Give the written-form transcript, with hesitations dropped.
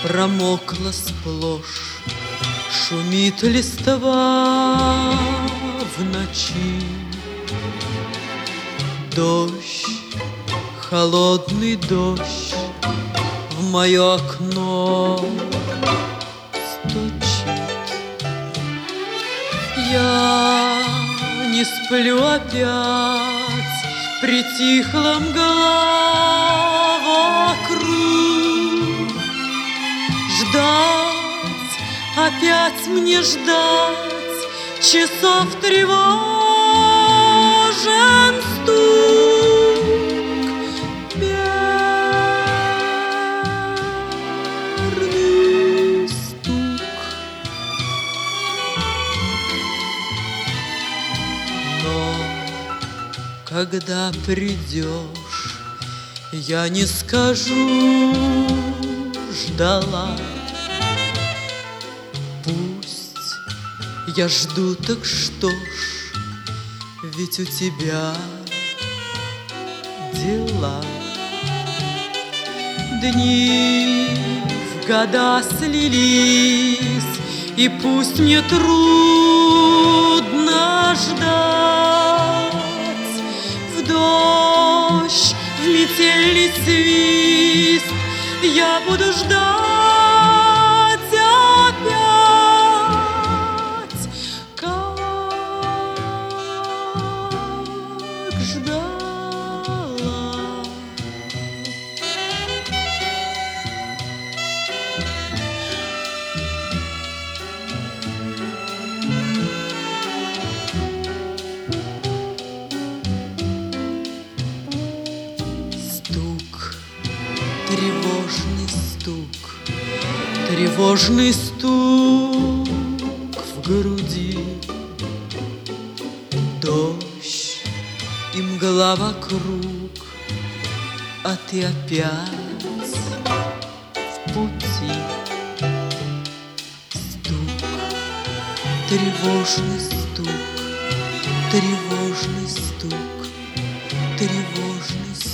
Промокла сплошь, шумит листва в ночи. Дождь, холодный дождь в мое окно стучит. Я не сплю опять, притихла мгла вокруг. Ждать, опять мне ждать, часов тревожен стук. Мерный стук. Но когда придешь, я не скажу, ждала. Пусть я жду, так что ж, ведь у тебя дела. Дни в года слились, и пусть мне трудно ждать. В дождь, в метельный свист я буду ждать опять, как ждала. Стук, тревожный стук, тревожный стук в груди. Дождь и мгла вокруг, а ты опять в пути. Стук, тревожный стук, тревожный стук, тревожный стук.